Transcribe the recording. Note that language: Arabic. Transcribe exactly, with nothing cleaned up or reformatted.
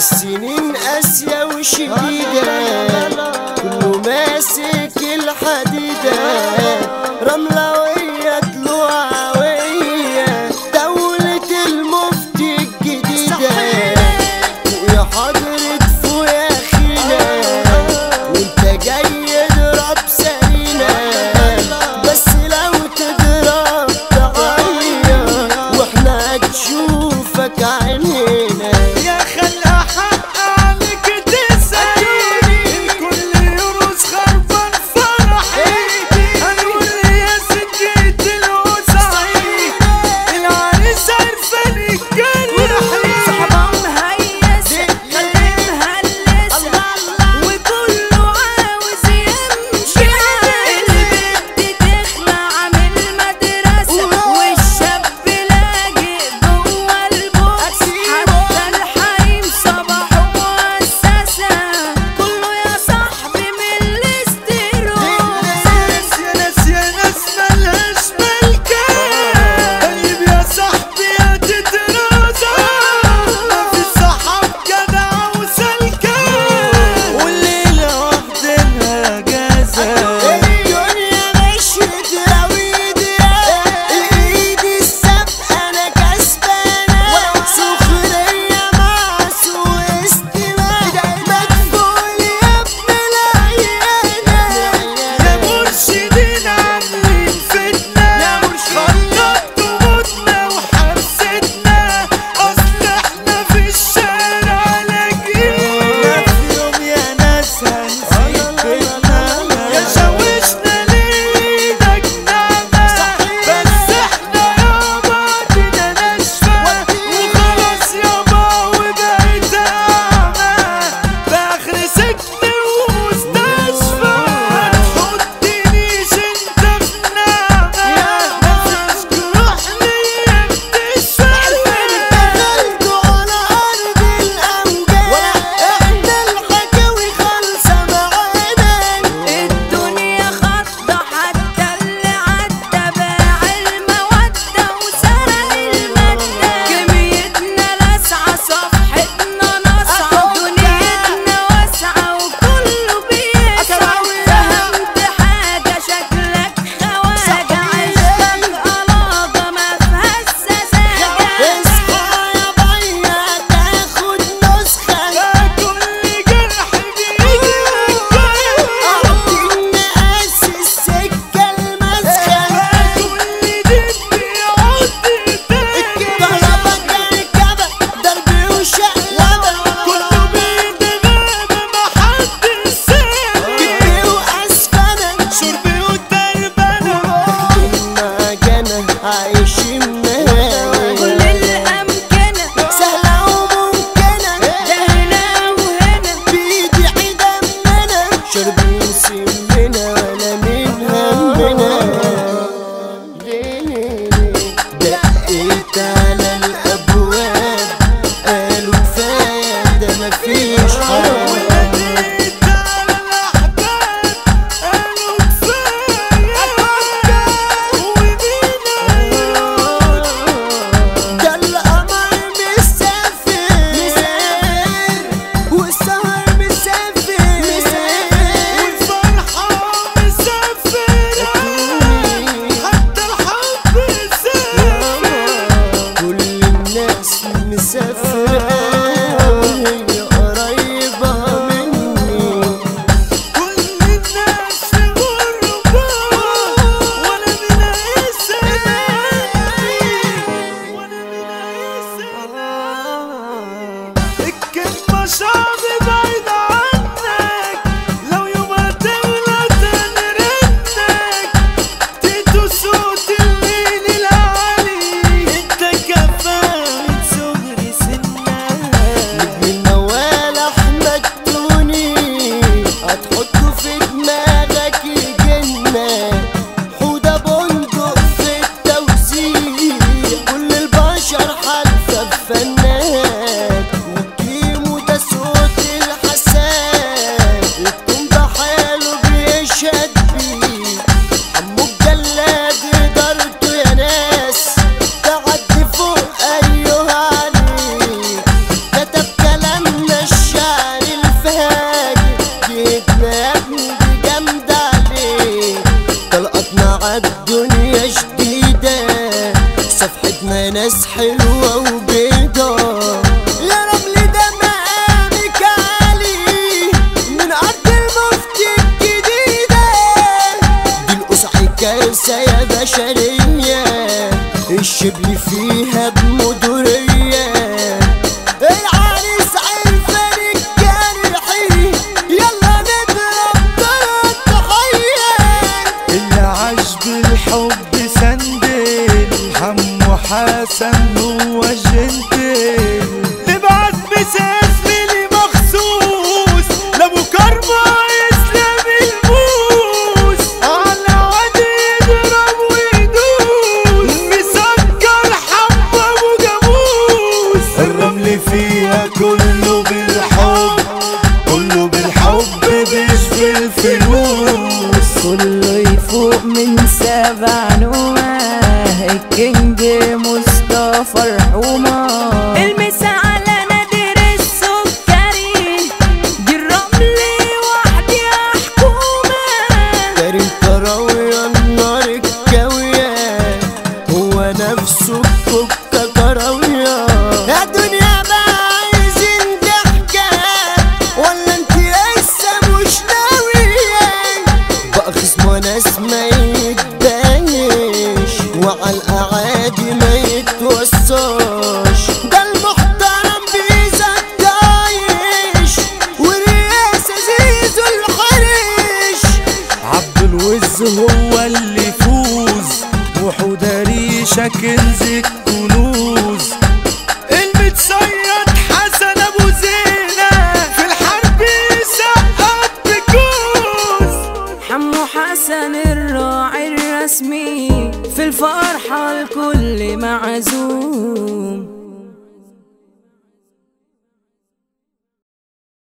السنين قاسية وشديدة كله ماسك الحديدة رملوية طلوعوية دولة المفتي الجديدة ويا حضرة فوق يا خينا وانت جاي اضرب سرينا بس لو تضرب تعيط واحنا هتشوفك عينينا يا خلق حق عليك تسألني الكل يرقص خرفان ناس حلوة وبيضة. يا رمل ده مقامك عالي من أرض المفتي الجديدة. دي القصعي كارثة يا بشرية، الشبل فيها بمدورية. العريس عرفان الجرحي يلا نضرب ضرب تحية. اللي عاش بالحب سندل حمو حسن هو جنتل. نبعت مساس لي مخصوص لابو كرمة اسلام البوس، على عادي يضرب ويدوس مسكر حب ابو جاموس. الرمل فيها كله بالحب، كله بالحب مش بالفلوس. كله يفوق من سبع نومه الكينج مصطفى الحومة. المسا على نادر السكري دي الرمل وحدي حكومة. كريم كراوية النار الكاوية هو نفسه الكوكا كراوية. يا دنيا بقى عايزين ضحكة ولا انت لسه مش ناوية؟ بقى خصم ناس ما يتبانش وعلى الأعادي ما يتوصاش. ده المحترم بيزك عايش والرئاسة زيزو الحرش. عبد الوز هو اللي يفوز وحودة ريشة كنز الكنوز. المتصيد حسن ابو زينة في الحرب يسقط بكوز. حمو حسن الراعي الرسمي في الفرحة الكل معزوم.